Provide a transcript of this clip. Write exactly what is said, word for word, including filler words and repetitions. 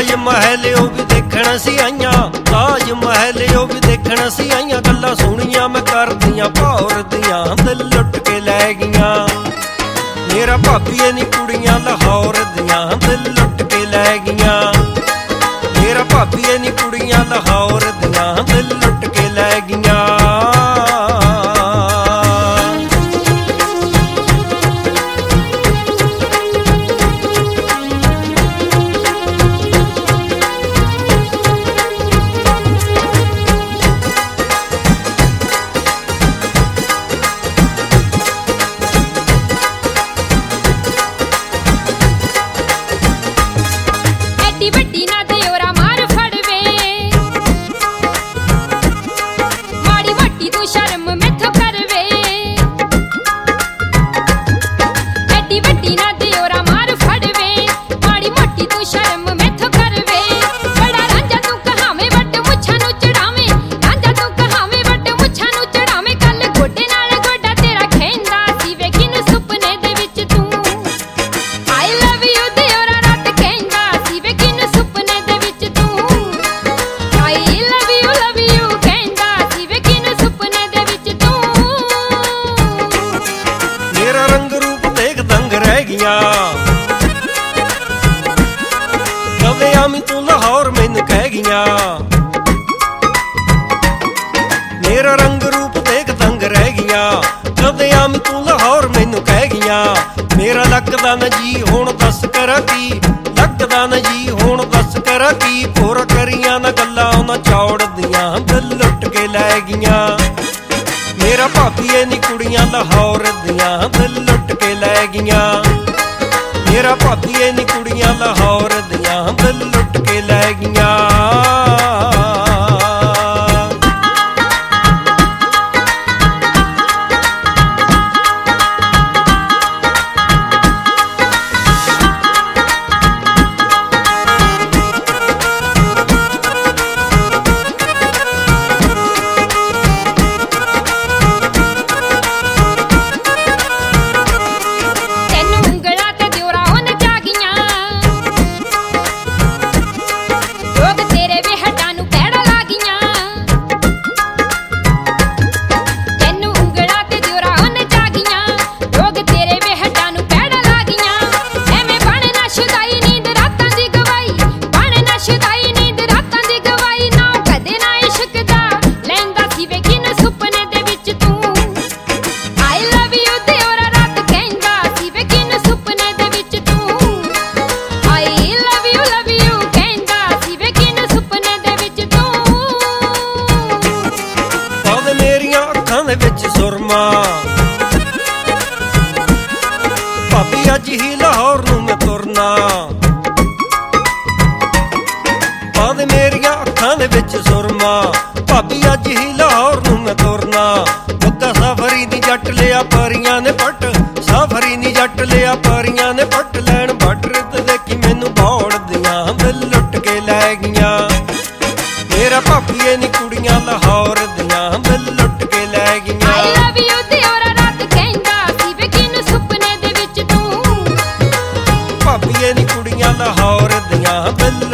ਤਾਜ महल ਉਹ ਵੀ ਦੇਖਣ ਸੀ ਆਈਆਂ, ਤਾਜ महल ਉਹ ਵੀ ਦੇਖਣ ਸੀ ਆਈਆਂ। ਗੱਲਾਂ ਸੁਣੀਆਂ ਮੈਂ ਕਰਦੀਆਂ ਭੌਰ ਦੀਆਂ, ਦਿਲ ਲੁੱਟ ਕੇ ਲੈ ਗਈਆਂ। ਮੇਰਾ ਭਾਬੀਏ ਨੀ ਕੁੜੀਆਂ ਲਾਹੌਰ ਦੀਆਂ, ਦਿਲ ਲੁੱਟ ਕੇ ਲੈ ਗਈਆਂ। ਮੇਰਾ ਭਾਬੀਏ ਨੀ ਕੁੜੀਆਂ ਲਾਹੌਰ ਦੀਆਂ, ਦਿਲ ਲੁੱਟ ਕੇ ਲੈ ਗਈਆਂ। ਕਦੇ ਆਮੀ ਤੂੰ ਲਾਹੌਰ ਮੈਨੂੰ ਕਹਿ ਗਈਆਂ। ਮੇਰਾ ਰੰਗ ਰੂਪ ਦੇਖ ਦੰਗ ਰਹਿ ਗਈਆਂ। ਕਦੇ ਆਮੀ ਤੂੰ ਲਾਹੌਰ ਮੈਨੂੰ ਕਹਿ ਗਈਆਂ। ਮੇਰਾ ਲੱਗਦਾ ਨਾ ਜੀ ਹੁਣ ਦੱਸ ਕਰਾਂ ਕੀ, ਲੱਗਦਾ ਨਾ ਜੀ ਹੁਣ ਦੱਸ ਕਰਾਂ ਕੀ। ਪੂਰਾ ਕਰੀਆਂ ਨਾ ਗੱਲਾਂ ਉਹਨਾਂ ਚੌੜ ਦੀਆਂ, ਦਿਲ ਲੁੱਟ ਕੇ ਲੈ ਗਈਆਂ। ਮੇਰਾ ਭਾਬੀਏ ਨੀ ਕੁੜੀਆਂ ਲਾਹੌਰ ਦੀਆਂ, ਦਿਲ ਲੁੱਟ ਕੇ ਲੈ ਗਈਆਂ। ਮੇਰਾ ਭਾਬੀਏ ਨੀ ਕੁੜੀਆਂ ਲਾਹੌਰ ਦੀਆਂ, ਦਿਲ ਲੁੱਟ ਕੇ ਲੈ ਗਈਆਂ। ਵਿੱਚ ਸੁਰਮਾ ਭਾਬੀ ਅੱਜ ਹੀ ਲਾਹੌਰ ਨੂੰ ਮੈਂ ਤੁਰਨਾ। ਬਾਦ ਮੇਰੀਆਂ ਅੱਖਾਂ ਦੇ ਵਿੱਚ ਸੁਰਮਾ ਭਾਬੀ ਅੱਜ ਹੀ ਲਾਹੌਰ ਨੂੰ ਮੈਂ ਤੁਰਨਾ। ਮੁੱਕਾ ਸਫਰੀ ਨੀ ਜੱਟ ਲਿਆ ਪਰੀਆਂ ਨੇ ਪੱਟ, ਸਫਰੀ ਨੀ ਜੱਟ ਲਿਆ ਪਰੀਆਂ ਨੇ ਪੱਟ। ਲੈਣ ਬਾਰਡਰ ਤੇ ਦੇਖੀ ਮੈਨੂੰ ਦੌੜਦੀਆਂ, ਦਿਲ ਲੁੱਟ ਕੇ ਲੈ ਗਈਆਂ। ਮੇਰਾ ਭਾਬੀਏ ਨੀ ਕੁੜੀਆਂ ਲਾਹੌਰ ਦੀਆਂ, ਦਿਲ ਲੁੱਟ ਕੇ ਲੈ ਗਈਆਂ। ਭਾਬੀਏ ਨੀ ਕੁੜੀਆਂ ਲਾਹੌਰ ਦੀਆਂ, ਦਿਲ